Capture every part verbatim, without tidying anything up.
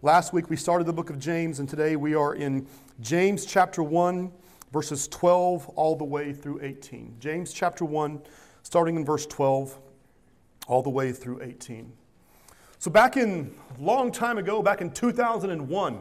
Last week we started the book of James, and today we are in James chapter one, verses twelve all the way through eighteen. James chapter one, starting in verse twelve, all the way through eighteen. So back in, a long time ago, back in two thousand one,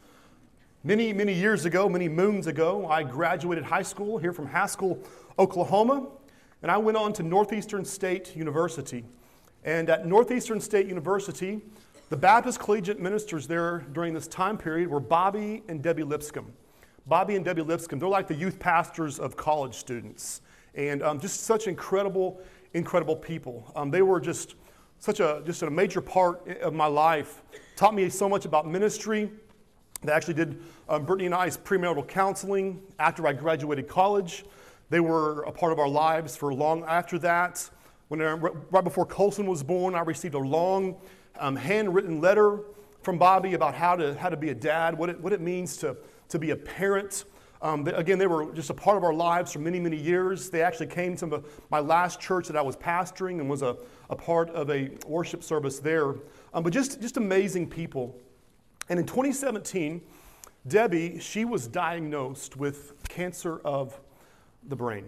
many, many years ago, many moons ago, I graduated high school here from Haskell, Oklahoma, and I went on to Northeastern State University. And at Northeastern State University, the Baptist collegiate ministers there during this time period were Bobby and Debbie Lipscomb. Bobby and Debbie Lipscomb, they're like the youth pastors of college students. And um, just such incredible, incredible people. Um, they were just such a just a major part of my life. Taught me so much about ministry. They actually did um, Brittany and I's premarital counseling after I graduated college. They were a part of our lives for long after that. When I, right before Colson was born, I received a long um, handwritten letter from Bobby about how to how to be a dad, what it what it means to to be a parent. Um, they, again, they were just a part of our lives for many, many years. They actually came to my last church that I was pastoring and was a, a part of a worship service there. Um, but just, just amazing people. And in twenty seventeen, Debbie, she was diagnosed with cancer of the brain.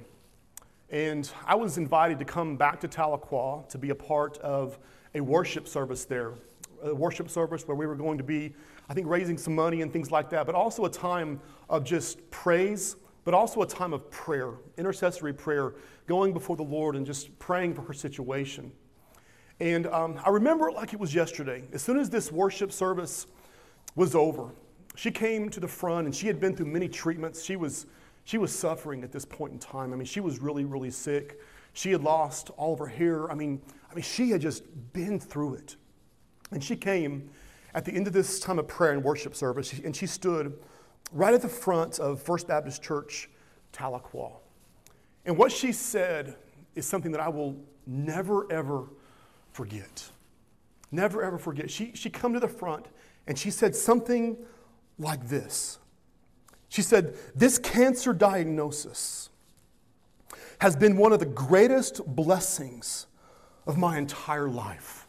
And I was invited to come back to Tahlequah to be a part of a worship service there. A worship service where we were going to be, I think, raising some money and things like that, but also a time of just praise, but also a time of prayer, intercessory prayer, going before the Lord and just praying for her situation. And um, I remember it like it was yesterday. As soon as this worship service was over, she came to the front and she had been through many treatments. She was she was suffering at this point in time. I mean, she was really, really sick. She had lost all of her hair. I mean, I mean, she had just been through it. And she came at the end of this time of prayer and worship service, and she stood right at the front of First Baptist Church, Tahlequah. And what she said is something that I will never, ever forget. Never, ever forget. She, she come to the front, and she said something like this. She said, "This cancer diagnosis has been one of the greatest blessings of my entire life."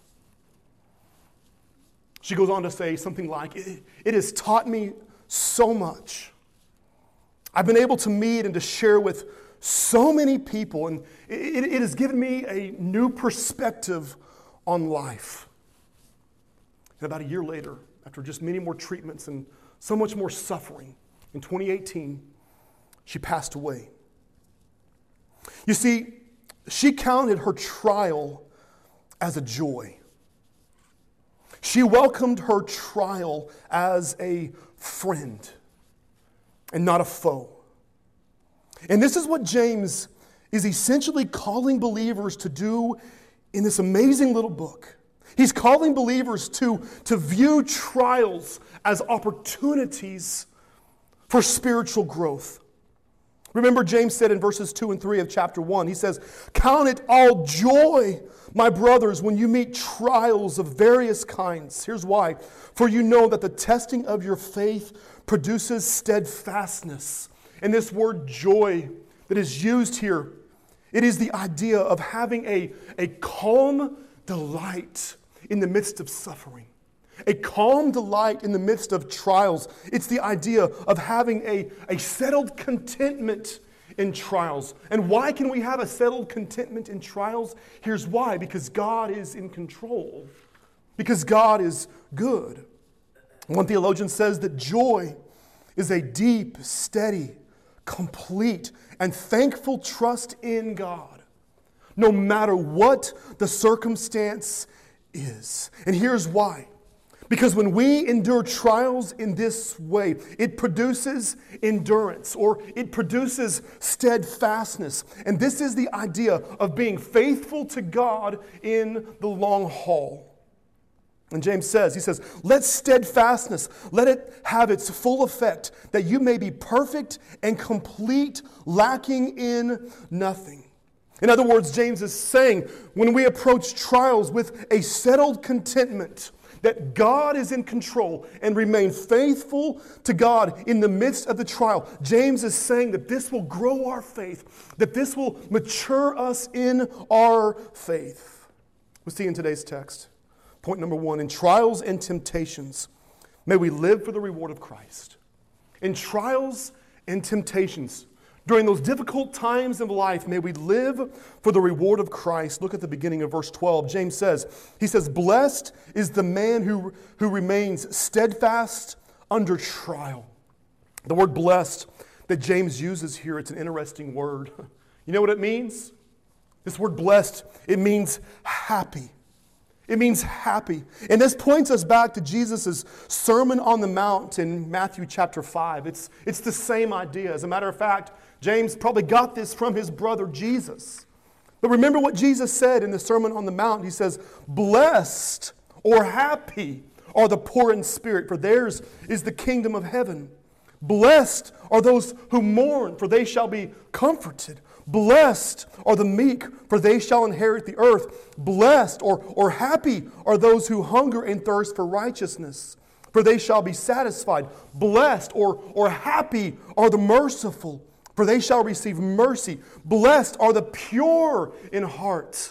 She goes on to say something like, it, it has taught me so much. I've been able to meet and to share with so many people, and it, it has given me a new perspective on life. And about a year later, after just many more treatments and so much more suffering, in twenty eighteen, she passed away. You see, she counted her trial as a joy. She welcomed her trial as a friend and not a foe. And this is what James is essentially calling believers to do in this amazing little book. He's calling believers to, to view trials as opportunities for spiritual growth. Remember, James said in verses two and three of chapter one, he says, "Count it all joy, my brothers, when you meet trials of various kinds." Here's why. "For you know that the testing of your faith produces steadfastness." And this word joy that is used here, it is the idea of having a, a calm delight in the midst of suffering. A calm delight in the midst of trials. It's the idea of having a, a settled contentment in trials. And why can we have a settled contentment in trials? Here's why. Because God is in control. Because God is good. One theologian says that joy is a deep, steady, complete, and thankful trust in God, no matter what the circumstance is. And here's why. Because when we endure trials in this way, it produces endurance, or it produces steadfastness. And this is the idea of being faithful to God in the long haul. And James says, he says, "Let steadfastness, let it have its full effect, that you may be perfect and complete, lacking in nothing." In other words, James is saying, when we approach trials with a settled contentment, that God is in control and remain faithful to God in the midst of the trial. James is saying that this will grow our faith, that this will mature us in our faith. We see in today's text, point number one, in trials and temptations, may we live for the reward of Christ. In trials and temptations, during those difficult times of life, may we live for the reward of Christ. Look at the beginning of verse twelve. James says, he says, blessed is the man who, who remains steadfast under trial. The word blessed that James uses here, it's an interesting word. You know what it means? This word blessed, it means happy. It means happy. And this points us back to Jesus' Sermon on the Mount in Matthew chapter five. It's, it's the same idea. As a matter of fact, James probably got this from his brother Jesus. But remember what Jesus said in the Sermon on the Mount. He says, blessed or happy are the poor in spirit, for theirs is the kingdom of heaven. Blessed are those who mourn, for they shall be comforted. Blessed are the meek, for they shall inherit the earth. Blessed or, or happy are those who hunger and thirst for righteousness, for they shall be satisfied. Blessed or, or happy are the merciful, for they shall receive mercy. Blessed are the pure in heart,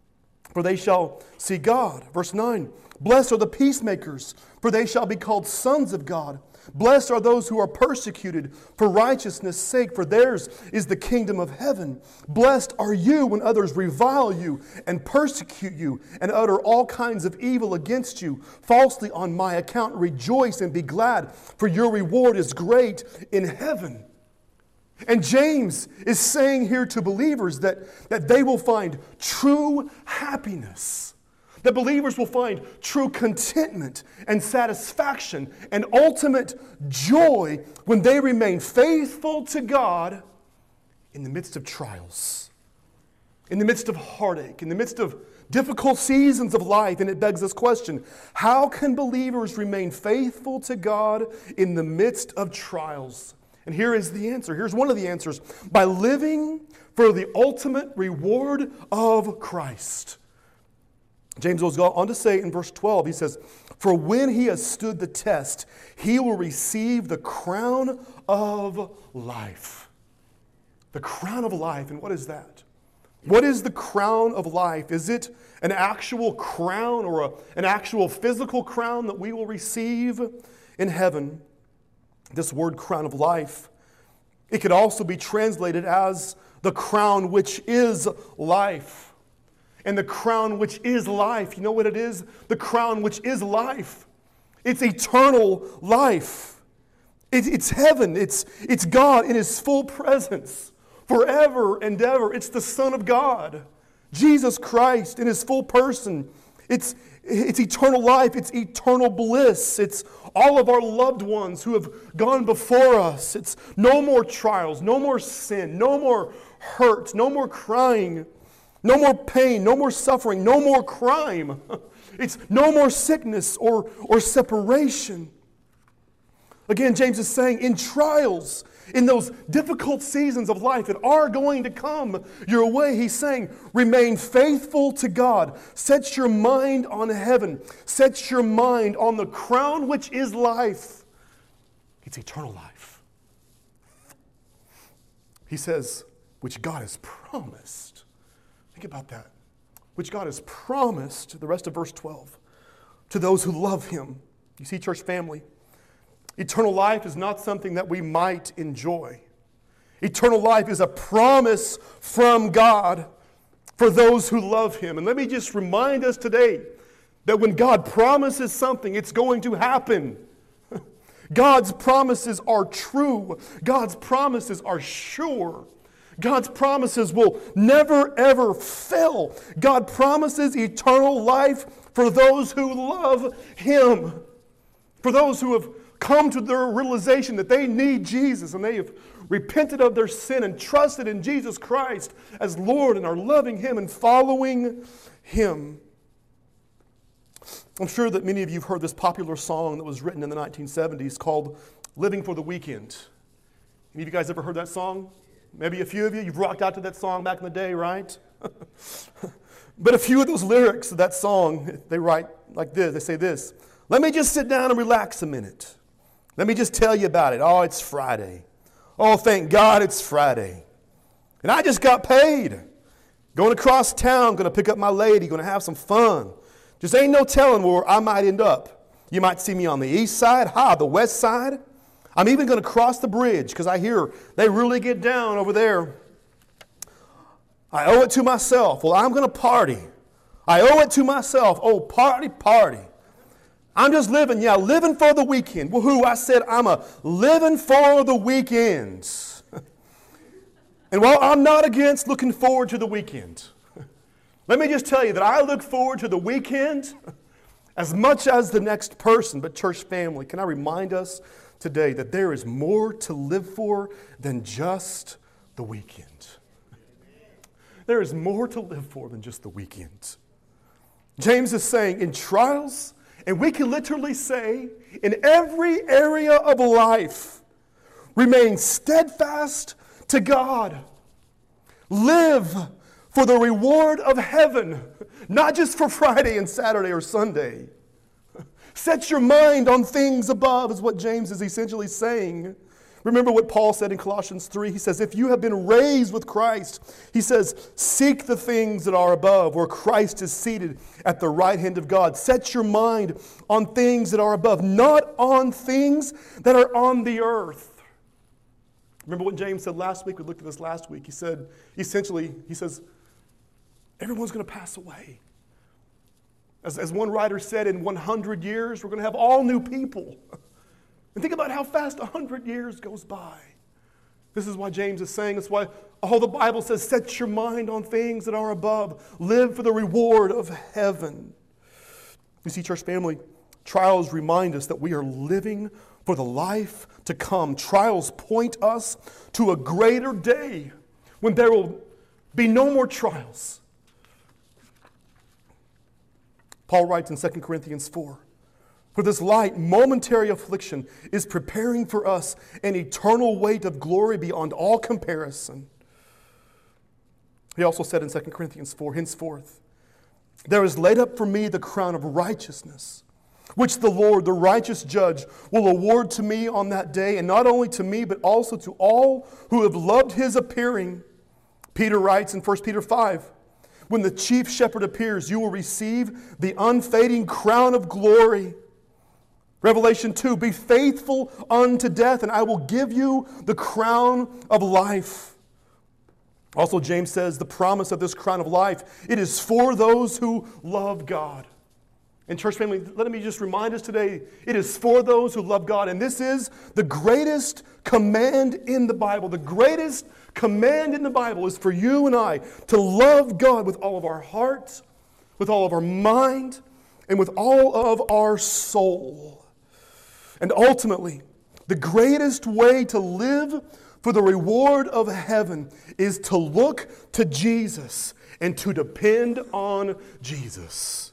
for they shall see God. Verse nine, blessed are the peacemakers, for they shall be called sons of God. Blessed are those who are persecuted for righteousness' sake, for theirs is the kingdom of heaven. Blessed are you when others revile you and persecute you and utter all kinds of evil against you falsely on my account. Rejoice and be glad, for your reward is great in heaven. And James is saying here to believers that, that they will find true happiness. That believers will find true contentment and satisfaction and ultimate joy when they remain faithful to God in the midst of trials, in the midst of heartache, in the midst of difficult seasons of life. And it begs this question, how can believers remain faithful to God in the midst of trials? And here is the answer. Here's one of the answers. By living for the ultimate reward of Christ. James goes on to say in verse twelve, he says, for when he has stood the test, he will receive the crown of life. The crown of life. And what is that? What is the crown of life? Is it an actual crown or a, an actual physical crown that we will receive in heaven? This word crown of life, it could also be translated as the crown which is life. And the crown which is life, you know what it is? The crown which is life. It's eternal life. It, it's heaven. It's, it's God in His full presence forever and ever. It's the Son of God, Jesus Christ in His full person. It's, it's eternal life. It's eternal bliss. It's all of our loved ones who have gone before us. It's no more trials, no more sin, no more hurt, no more crying. No more pain, no more suffering, no more crime. It's no more sickness or, or separation. Again, James is saying in trials, in those difficult seasons of life that are going to come your way, he's saying, remain faithful to God. Set your mind on heaven. Set your mind on the crown which is life. It's eternal life. He says, which God has promised. Think about that. Which God has promised, the rest of verse twelve, to those who love Him. You see, church family, eternal life is not something that we might enjoy. Eternal life is a promise from God for those who love Him. And let me just remind us today that when God promises something, it's going to happen. God's promises are true. God's promises are sure. God's promises will never, ever fail. God promises eternal life for those who love Him. For those who have come to their realization that they need Jesus and they have repented of their sin and trusted in Jesus Christ as Lord and are loving Him and following Him. I'm sure that many of you have heard this popular song that was written in the nineteen seventies called Living for the Weekend. Any of you guys ever heard that song? Maybe a few of you, you've rocked out to that song back in the day, right? But a few of those lyrics of that song, they write like this. They say this, let me just sit down and relax a minute. Let me just tell you about it. Oh, it's Friday. Oh, thank God it's Friday. And I just got paid. Going across town, going to pick up my lady, going to have some fun. Just ain't no telling where I might end up. You might see me on the east side, ha, the west side. I'm even going to cross the bridge because I hear they really get down over there. I owe it to myself. Well, I'm going to party. I owe it to myself. Oh, party, party. I'm just living, yeah, living for the weekend. Woohoo, I said I'm a living for the weekends. And while I'm not against looking forward to the weekend, let me just tell you that I look forward to the weekend as much as the next person. But church family, can I remind us today that there is more to live for than just the weekend. There is more to live for than just the weekend. James is saying in trials, and we can literally say in every area of life, remain steadfast to God. Live for the reward of heaven, not just for Friday and Saturday or Sunday. Set your mind on things above is what James is essentially saying. Remember what Paul said in Colossians three. He says, if you have been raised with Christ, he says, seek the things that are above, where Christ is seated at the right hand of God. Set your mind on things that are above, not on things that are on the earth. Remember what James said last week? We looked at this last week. He said, essentially, he says, everyone's going to pass away. As, as one writer said, in one hundred years, we're going to have all new people. And think about how fast one hundred years goes by. This is why James is saying, it's why all the Bible says, set your mind on things that are above. Live for the reward of heaven. You see, church family, trials remind us that we are living for the life to come. Trials point us to a greater day when there will be no more trials. Paul writes in Second Corinthians four, for this light, momentary affliction is preparing for us an eternal weight of glory beyond all comparison. He also said in Second Corinthians four, henceforth, there is laid up for me the crown of righteousness, which the Lord, the righteous judge, will award to me on that day, and not only to me, but also to all who have loved his appearing. Peter writes in First Peter five, when the chief shepherd appears, you will receive the unfading crown of glory. Revelation two, be faithful unto death, and I will give you the crown of life. Also, James says the promise of this crown of life, it is for those who love God. And church family, let me just remind us today, it is for those who love God. And this is the greatest command in the Bible. The greatest command in the Bible is for you and I to love God with all of our heart, with all of our mind, and with all of our soul. And ultimately, the greatest way to live for the reward of heaven is to look to Jesus and to depend on Jesus.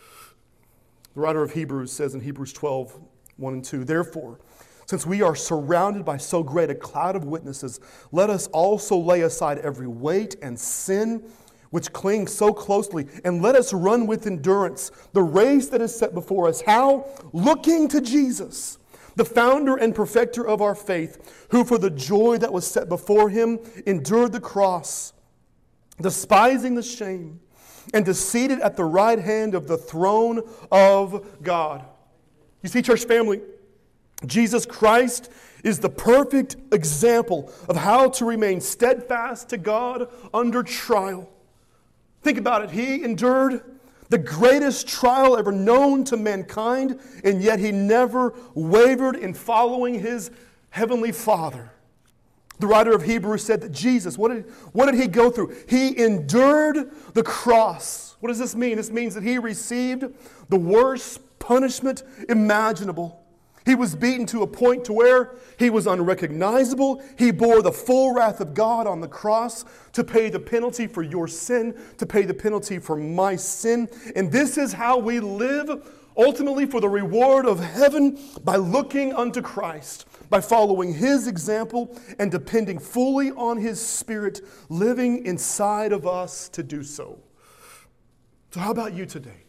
The writer of Hebrews says in Hebrews twelve, one and two, therefore, since we are surrounded by so great a cloud of witnesses, let us also lay aside every weight and sin which clings so closely, and let us run with endurance the race that is set before us. How? Looking to Jesus, the founder and perfecter of our faith, who for the joy that was set before him endured the cross, despising the shame, and is seated at the right hand of the throne of God. You see, church family, Jesus Christ is the perfect example of how to remain steadfast to God under trial. Think about it. He endured the greatest trial ever known to mankind, and yet he never wavered in following his heavenly Father. The writer of Hebrews said that Jesus, what did, what did he go through? He endured the cross. What does this mean? This means that he received the worst punishment imaginable. He was beaten to a point to where he was unrecognizable. He bore the full wrath of God on the cross to pay the penalty for your sin, to pay the penalty for my sin. And this is how we live ultimately for the reward of heaven, by looking unto Christ, by following his example and depending fully on his Spirit living inside of us to do so. So how about you today?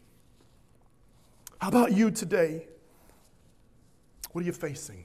How about you today? What are you facing?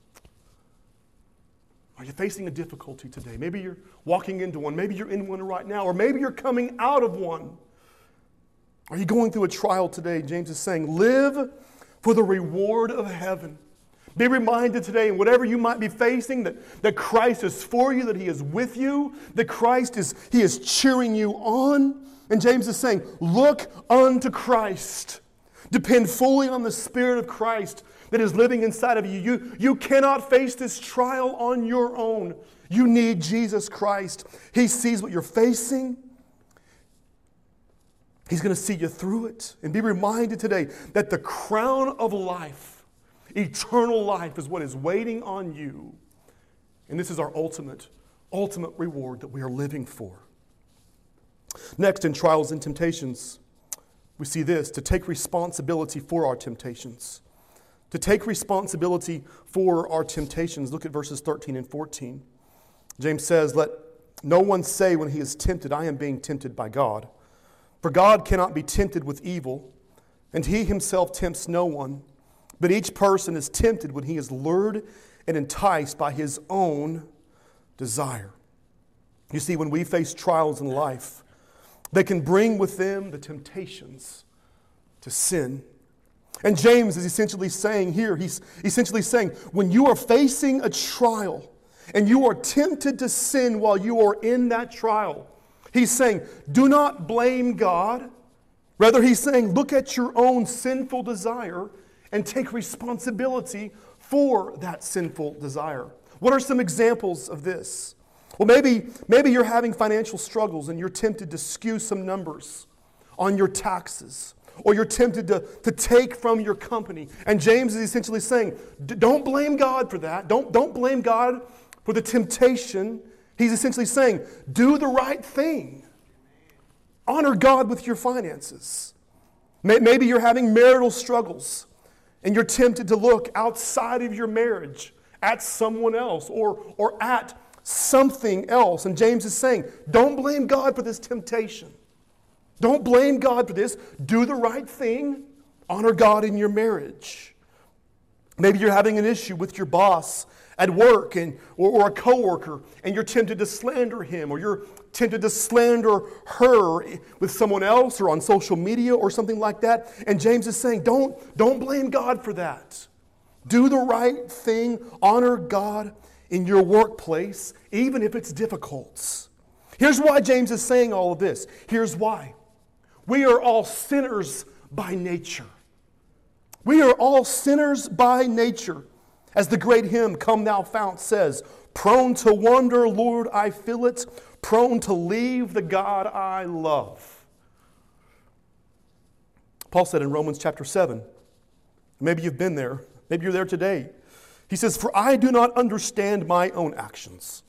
Are you facing a difficulty today? Maybe you're walking into one. Maybe you're in one right now. Or maybe you're coming out of one. Are you going through a trial today? James is saying, live for the reward of heaven. Be reminded today, in whatever you might be facing, that, that Christ is for you, that He is with you, that Christ is, He is cheering you on. And James is saying, look unto Christ. Depend fully on the Spirit of Christ that is living inside of you. You, you cannot face this trial on your own. You need Jesus Christ. He sees what you're facing. He's going to see you through it. And be reminded today that the crown of life, eternal life, is what is waiting on you. And this is our ultimate, ultimate reward that we are living for. Next, in trials and temptations, we see this: to take responsibility for our temptations. To take responsibility for our temptations. Look at verses thirteen and fourteen. James says, let no one say when he is tempted, I am being tempted by God. For God cannot be tempted with evil, and He Himself tempts no one. But each person is tempted when he is lured and enticed by his own desire. You see, when we face trials in life, they can bring with them the temptations to sin. And James is essentially saying here, he's essentially saying, when you are facing a trial and you are tempted to sin while you are in that trial, he's saying, do not blame God. Rather, he's saying, look at your own sinful desire and take responsibility for that sinful desire. What are some examples of this? Well, maybe, maybe you're having financial struggles and you're tempted to skew some numbers on your taxes. Or you're tempted to, to take from your company. And James is essentially saying, don't blame God for that. Don't, don't blame God for the temptation. He's essentially saying, do the right thing. Honor God with your finances. Maybe you're having marital struggles and you're tempted to look outside of your marriage at someone else or, or at something else. And James is saying, don't blame God for this temptation. Don't blame God for this. Do the right thing. Honor God in your marriage. Maybe you're having an issue with your boss at work and, or, or a coworker, and you're tempted to slander him, or you're tempted to slander her with someone else or on social media or something like that. And James is saying, don't, don't blame God for that. Do the right thing. Honor God in your workplace, even if it's difficult. Here's why James is saying all of this. Here's why. We are all sinners by nature. We are all sinners by nature. As the great hymn, Come Thou Fount, says, prone to wander, Lord, I feel it, prone to leave the God I love. Paul said in Romans chapter seven, maybe you've been there, maybe you're there today. He says, for I do not understand my own actions.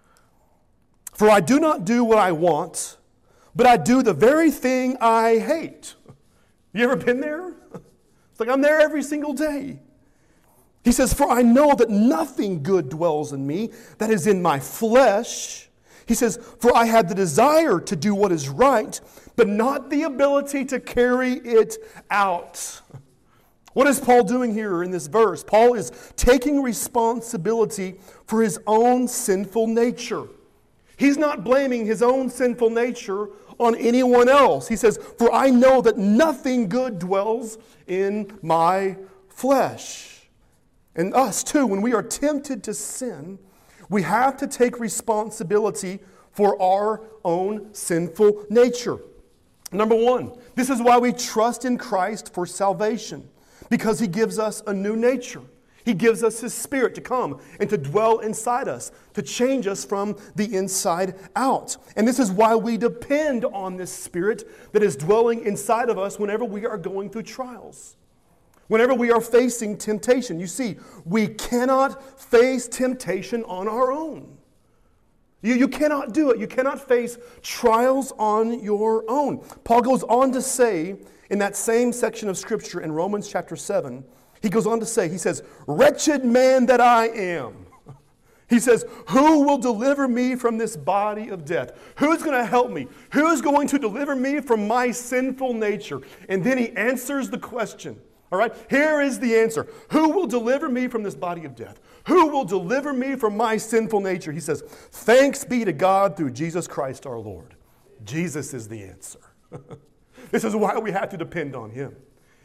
For I do not do what I want, but I do the very thing I hate. You ever been there? It's like I'm there every single day. He says, for I know that nothing good dwells in me, that is in my flesh. He says, for I have the desire to do what is right, but not the ability to carry it out. What is Paul doing here in this verse? Paul is taking responsibility for his own sinful nature. He's not blaming his own sinful nature on anyone else. He says, for I know that nothing good dwells in my flesh. And us too, when we are tempted to sin, we have to take responsibility for our own sinful nature. Number one, this is why we trust in Christ for salvation, because He gives us a new nature. He gives us His Spirit to come and to dwell inside us, to change us from the inside out. And this is why we depend on this Spirit that is dwelling inside of us whenever we are going through trials. Whenever we are facing temptation. You see, we cannot face temptation on our own. You, you cannot do it. You cannot face trials on your own. Paul goes on to say in that same section of Scripture in Romans chapter seven, he goes on to say, he says, wretched man that I am. He says, who will deliver me from this body of death? Who's going to help me? Who's going to deliver me from my sinful nature? And then he answers the question. All right, here is the answer. Who will deliver me from this body of death? Who will deliver me from my sinful nature? He says, thanks be to God through Jesus Christ our Lord. Jesus is the answer. This is why we have to depend on Him.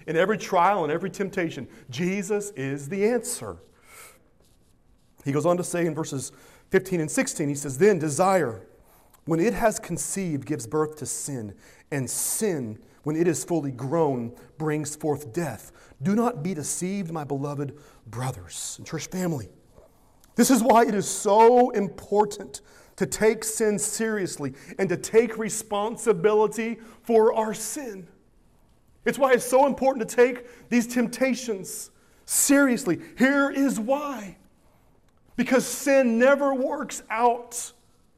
In every trial and every temptation, Jesus is the answer. He goes on to say in verses fifteen and sixteen, he says, then desire, when it has conceived, gives birth to sin, and sin, when it is fully grown, brings forth death. Do not be deceived, my beloved brothers and church family. This is why it is so important to take sin seriously and to take responsibility for our sin. It's why it's so important to take these temptations seriously. Here is why. Because sin never works out.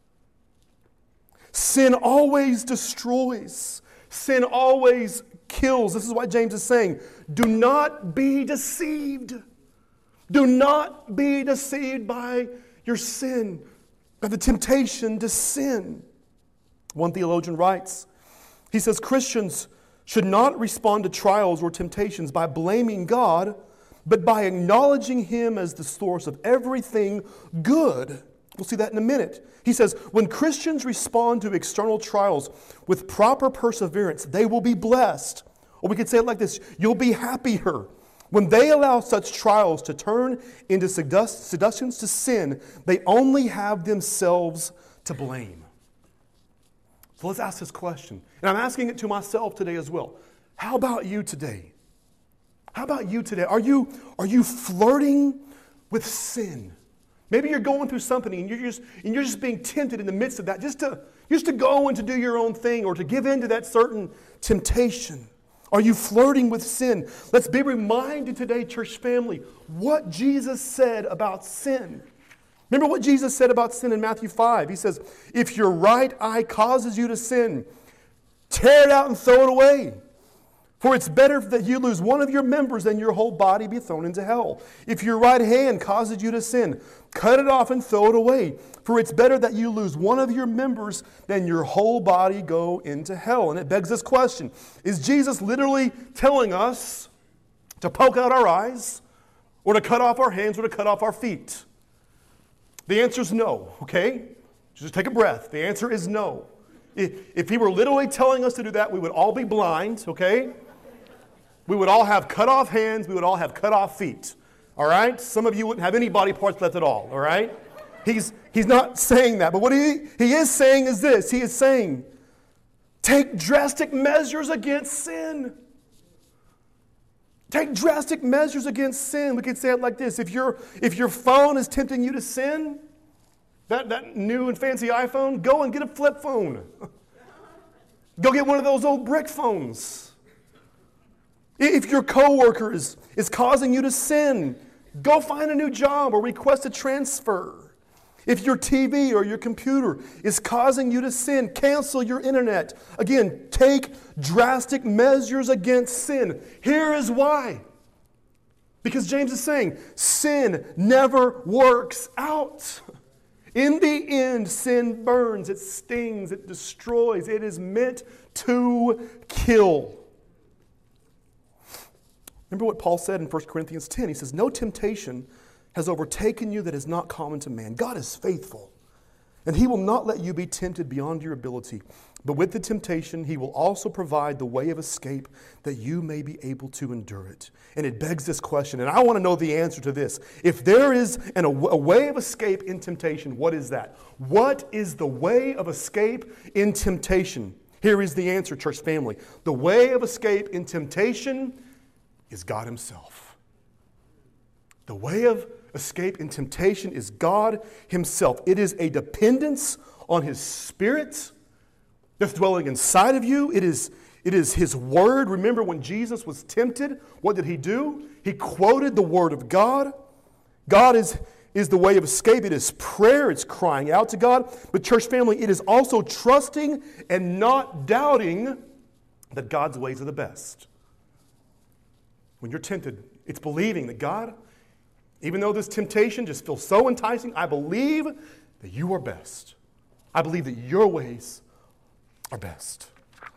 Sin always destroys. Sin always kills. This is why James is saying, do not be deceived. Do not be deceived by your sin, by the temptation to sin. One theologian writes, he says, Christians should not respond to trials or temptations by blaming God, but by acknowledging Him as the source of everything good. We'll see that in a minute. He says, when Christians respond to external trials with proper perseverance, they will be blessed. Or we could say it like this, you'll be happier. When they allow such trials to turn into seductions to sin, they only have themselves to blame. So let's ask this question. And I'm asking it to myself today as well. How about you today? How about you today? Are you, are you flirting with sin? Maybe you're going through something and you're just and you're just being tempted in the midst of that, just to just to go and to do your own thing or to give in to that certain temptation. Are you flirting with sin? Let's be reminded today, church family, what Jesus said about sin. Remember what Jesus said about sin in Matthew five. He says, if your right eye causes you to sin, tear it out and throw it away. For it's better that you lose one of your members than your whole body be thrown into hell. If your right hand causes you to sin, cut it off and throw it away. For it's better that you lose one of your members than your whole body go into hell. And it begs this question. Is Jesus literally telling us to poke out our eyes or to cut off our hands or to cut off our feet? The answer is no, okay? Just take a breath. The answer is no. If he were literally telling us to do that, we would all be blind, okay? We would all have cut off hands. We would all have cut off feet. All right? Some of you wouldn't have any body parts left at all. All right? He's, he's not saying that. But what he, he is saying is this. He is saying, take drastic measures against sin. Take drastic measures against sin. We could say it like this. If, your if your phone is tempting you to sin, that, that new and fancy iPhone, go and get a flip phone. Go get one of those old brick phones. If your coworker is, is causing you to sin, go find a new job or request a transfer. If your T V or your computer is causing you to sin, cancel your internet. Again, take drastic measures against sin. Here is why. Because James is saying, sin never works out. In the end, sin burns, it stings, it destroys. It is meant to kill. Remember what Paul said in First Corinthians ten. He says, no temptation has overtaken you that is not common to man. God is faithful, and He will not let you be tempted beyond your ability. But with the temptation, He will also provide the way of escape that you may be able to endure it. And it begs this question, and I want to know the answer to this. If there is an, a way of escape in temptation, what is that? What is the way of escape in temptation? Here is the answer, church family. The way of escape in temptation is God Himself. The way of escape in temptation is God Himself. It is a dependence on His Spirit that's dwelling inside of you. It is, it is His Word. Remember when Jesus was tempted, what did He do? He quoted the Word of God. God is, is the way of escape. It is prayer. It's crying out to God. But church family, it is also trusting and not doubting that God's ways are the best. When you're tempted, it's believing that God, even though this temptation just feels so enticing, I believe that you are best. I believe that your ways are best.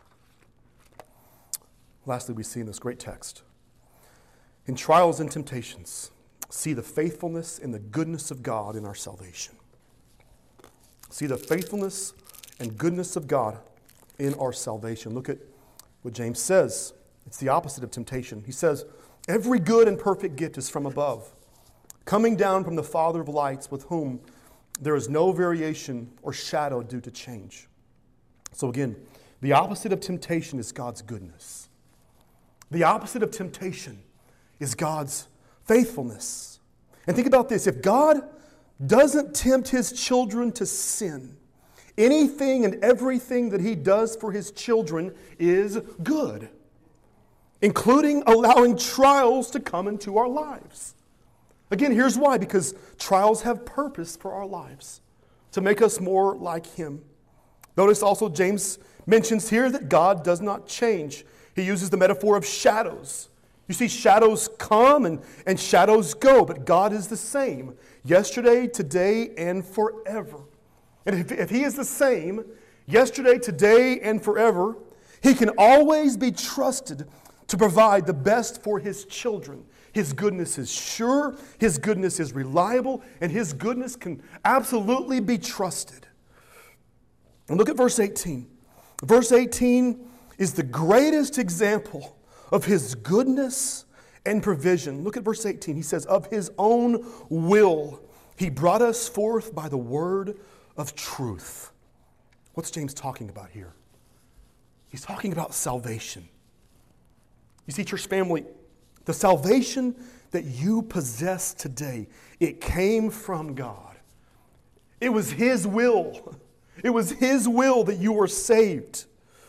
Lastly, we see in this great text, in trials and temptations, see the faithfulness and the goodness of God in our salvation. See the faithfulness and goodness of God in our salvation. Look at what James says It's the opposite of temptation. He says, every good and perfect gift is from above, coming down from the Father of lights, with whom there is no variation or shadow due to change. So again, the opposite of temptation is God's goodness. The opposite of temptation is God's faithfulness. And think about this. If God doesn't tempt His children to sin, anything and everything that He does for His children is good, including allowing trials to come into our lives. Again, here's why. Because trials have purpose for our lives, to make us more like Him. Notice also James mentions here that God does not change. He uses the metaphor of shadows. You see, shadows come and, and shadows go, but God is the same yesterday, today, and forever. And if, if He is the same yesterday, today, and forever, He can always be trusted to provide the best for His children. His goodness is sure, His goodness is reliable, and His goodness can absolutely be trusted. And look at verse eighteen. Verse eighteen is the greatest example of His goodness and provision. Look at verse eighteen. He says, of His own will, He brought us forth by the word of truth. What's James talking about here? He's talking about salvation. You see, church family, the salvation that you possess today, it came from God. It was His will. It was His will that you were saved.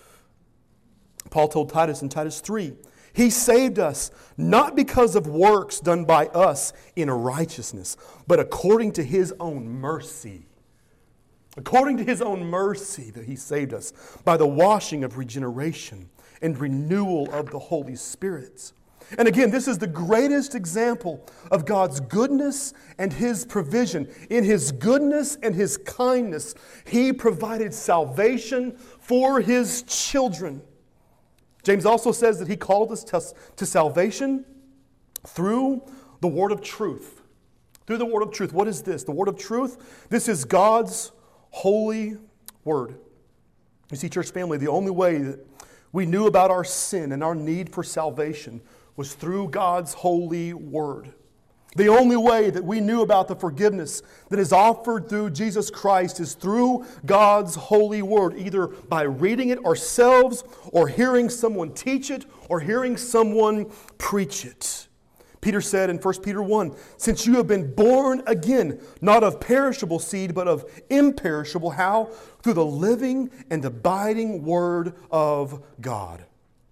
Paul told Titus in Titus three, He saved us not because of works done by us in righteousness, but according to His own mercy. According to His own mercy that He saved us by the washing of regeneration and renewal of the Holy Spirit. And again, this is the greatest example of God's goodness and His provision. In His goodness and His kindness, He provided salvation for His children. James also says that He called us to, to salvation through the word of truth. Through the word of truth. What is this? The word of truth? This is God's holy word. You see, church family, the only way that we knew about our sin and our need for salvation was through God's holy word. The only way that we knew about the forgiveness that is offered through Jesus Christ is through God's holy word, either by reading it ourselves or hearing someone teach it or hearing someone preach it. Peter said in First Peter one, since you have been born again, not of perishable seed, but of imperishable, how? Through the living and abiding word of God.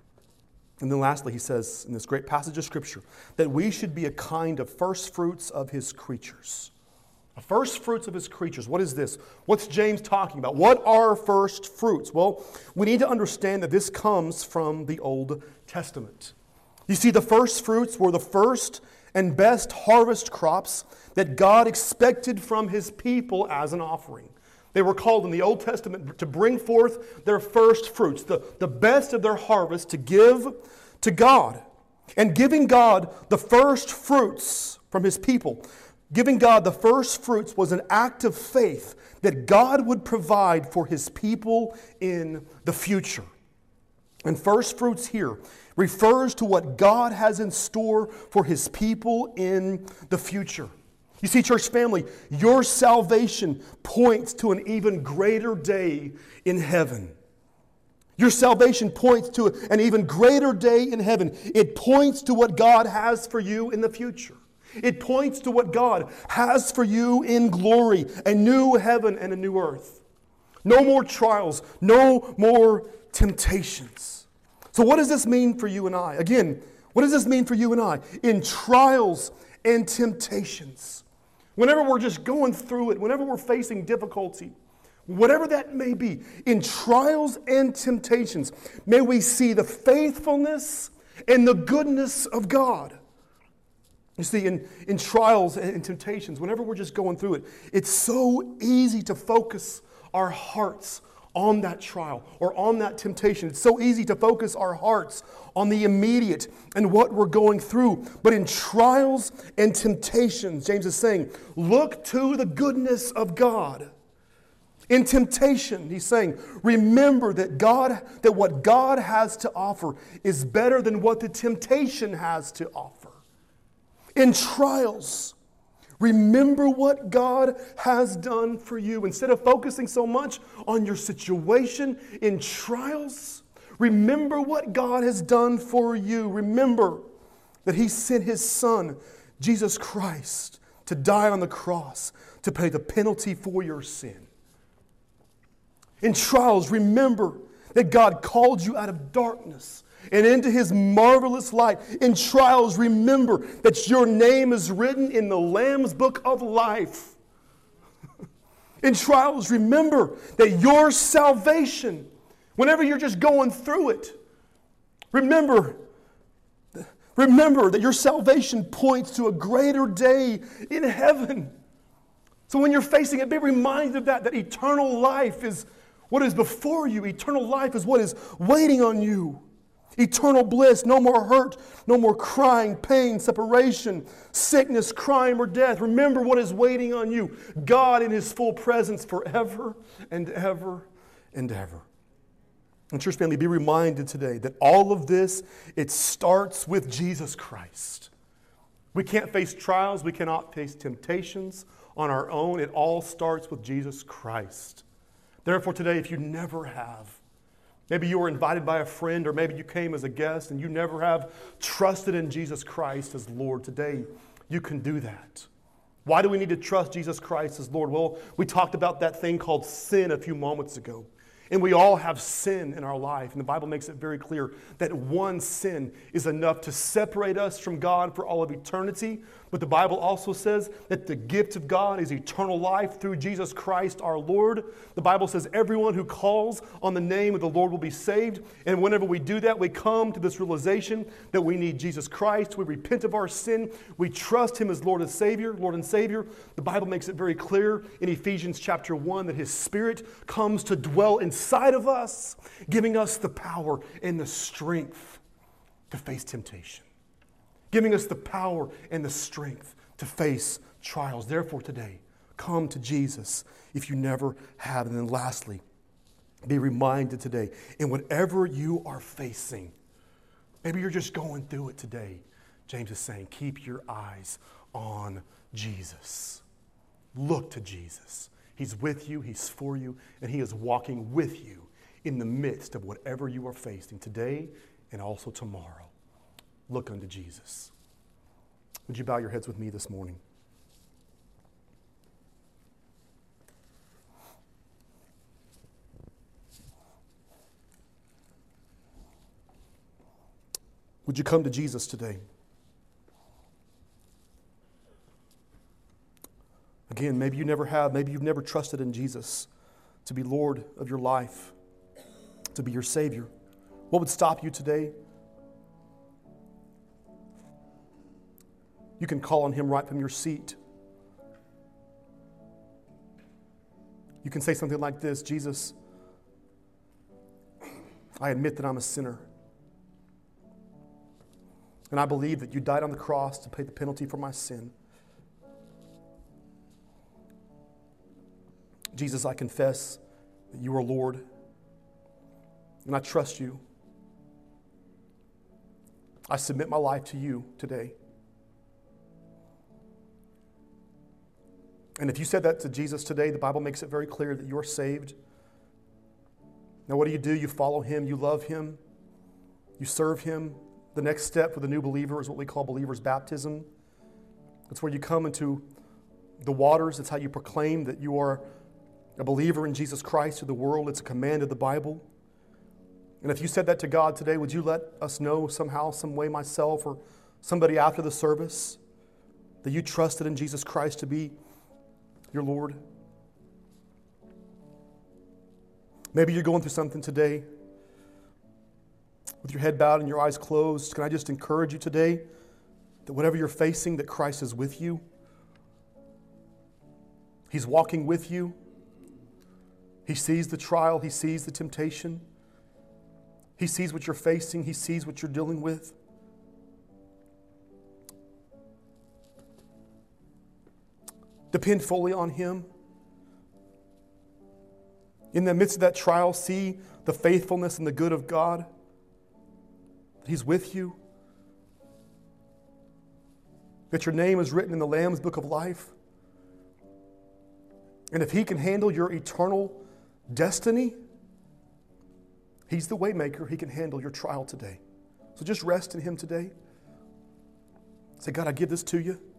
And then lastly, he says in this great passage of Scripture that we should be a kind of first fruits of His creatures. A first fruits of His creatures. What is this? What's James talking about? What are first fruits? Well, we need to understand that this comes from the Old Testament. You see, the first fruits were the first and best harvest crops that God expected from His people as an offering. They were called in the Old Testament to bring forth their first fruits, the, the best of their harvest to give to God. And giving God the first fruits from His people, giving God the first fruits was an act of faith that God would provide for His people in the future. And first fruits here refers to what God has in store for His people in the future. You see, church family, your salvation points to an even greater day in heaven. Your salvation points to an even greater day in heaven. It points to what God has for you in the future. It points to what God has for you in glory, a new heaven and a new earth. No more trials, no more temptations. So what does this mean for you and I? Again, what does this mean for you and I? In trials and temptations, whenever we're just going through it, whenever we're facing difficulty, whatever that may be, in trials and temptations, may we see the faithfulness and the goodness of God. You see, in, in trials and temptations, whenever we're just going through it, it's so easy to focus our hearts on that trial or on that temptation. It's so easy to focus our hearts on the immediate and what we're going through. But in trials and temptations, James is saying, look to the goodness of God. In temptation, he's saying, remember that God, that what God has to offer is better than what the temptation has to offer. In trials, remember what God has done for you. Instead of focusing so much on your situation in trials, remember what God has done for you. Remember that He sent His Son, Jesus Christ, to die on the cross to pay the penalty for your sin. In trials, remember that God called you out of darkness and into His marvelous light. In trials, remember that your name is written in the Lamb's book of life. In trials, remember that your salvation, whenever you're just going through it, remember, remember that your salvation points to a greater day in heaven. So when you're facing it, be reminded of that, that eternal life is what is before you. Eternal life is what is waiting on you. Eternal bliss, no more hurt, no more crying, pain, separation, sickness, crime, or death. Remember what is waiting on you. God in His full presence forever and ever and ever. And church family, be reminded today that all of this, it starts with Jesus Christ. We can't face trials, we cannot face temptations on our own. It all starts with Jesus Christ. Therefore today, if you never have, maybe you were invited by a friend, or maybe you came as a guest and you never have trusted in Jesus Christ as Lord, today you can do that. Why do we need to trust Jesus Christ as Lord? Well, we talked about that thing called sin a few moments ago. And we all have sin in our life. And the Bible makes it very clear that one sin is enough to separate us from God for all of eternity. But the Bible also says that the gift of God is eternal life through Jesus Christ our Lord. The Bible says everyone who calls on the name of the Lord will be saved. And whenever we do that, we come to this realization that we need Jesus Christ. We repent of our sin. We trust Him as Lord and Savior, Lord and Savior. The Bible makes it very clear in Ephesians chapter one that His Spirit comes to dwell inside of us, giving us the power and the strength to face temptation. Giving us the power and the strength to face trials. Therefore today, come to Jesus if you never have. And then lastly, be reminded today, in whatever you are facing, maybe you're just going through it today, James is saying, keep your eyes on Jesus. Look to Jesus. He's with you, He's for you, and He is walking with you in the midst of whatever you are facing today and also tomorrow. Look unto Jesus. Would you bow your heads with me this morning? Would you come to Jesus today? Again, maybe you never have. Maybe you've never trusted in Jesus to be Lord of your life, to be your Savior. What would stop you today? You can call on Him right from your seat. You can say something like this: Jesus, I admit that I'm a sinner. And I believe that you died on the cross to pay the penalty for my sin. Jesus, I confess that you are Lord, and I trust you. I submit my life to you today. And if you said that to Jesus today, the Bible makes it very clear that you are saved. Now, what do you do? You follow Him, you love Him, you serve Him. The next step for the new believer is what we call believer's baptism. It's where you come into the waters. It's how you proclaim that you are a believer in Jesus Christ to the world. It's a command of the Bible. And if you said that to God today, would you let us know somehow, some way, myself or somebody after the service, that you trusted in Jesus Christ to be your Lord? Maybe you're going through something today with your head bowed and your eyes closed. Can I just encourage you today that whatever you're facing, that Christ is with you. He's walking with you. He sees the trial. He sees the temptation. He sees what you're facing. He sees what you're dealing with. Depend fully on Him. In the midst of that trial, see the faithfulness and the good of God. That He's with you. That your name is written in the Lamb's Book of Life. And if He can handle your eternal destiny, He's the way maker. He can handle your trial today. So just rest in Him today. Say, God, I give this to you.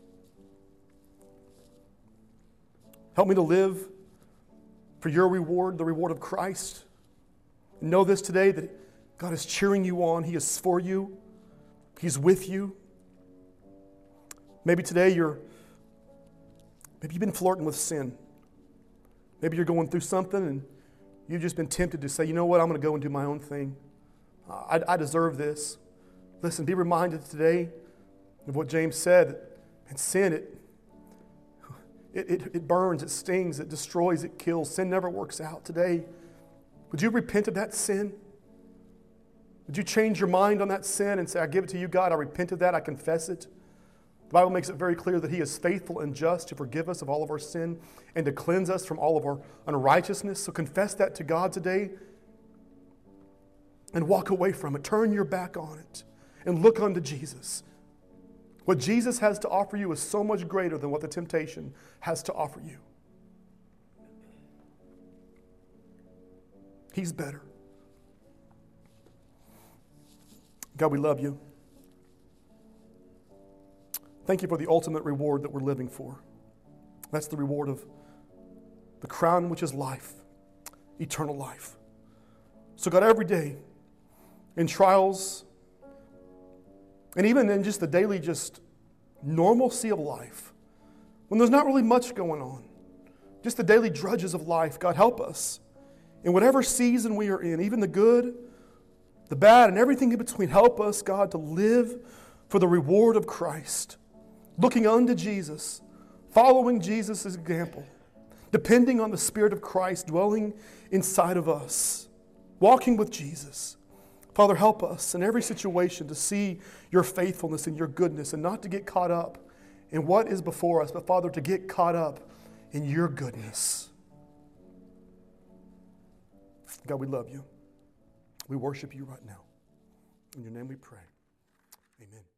Help me to live for your reward, the reward of Christ. And know this today, that God is cheering you on. He is for you. He's with you. Maybe today you're, maybe you've been flirting with sin. Maybe you're going through something and you've just been tempted to say, you know what, I'm going to go and do my own thing. I, I deserve this. Listen, be reminded today of what James said. And sin, it, it, it, it burns, it stings, it destroys, it kills. Sin never works out. Today, would you repent of that sin? Would you change your mind on that sin and say, I give it to you, God, I repent of that, I confess it? The Bible makes it very clear that He is faithful and just to forgive us of all of our sin and to cleanse us from all of our unrighteousness. So confess that to God today and walk away from it. Turn your back on it and look unto Jesus. What Jesus has to offer you is so much greater than what the temptation has to offer you. He's better. God, we love you. Thank you for the ultimate reward that we're living for. That's the reward of the crown, which is life, eternal life. So God, every day in trials and even in just the daily just normalcy of life, when there's not really much going on, just the daily drudges of life, God, help us in whatever season we are in, even the good, the bad, and everything in between. Help us, God, to live for the reward of Christ. Looking unto Jesus, following Jesus' example, depending on the Spirit of Christ dwelling inside of us, walking with Jesus. Father, help us in every situation to see your faithfulness and your goodness and not to get caught up in what is before us, but Father, to get caught up in your goodness. God, we love you. We worship you right now. In your name we pray. Amen.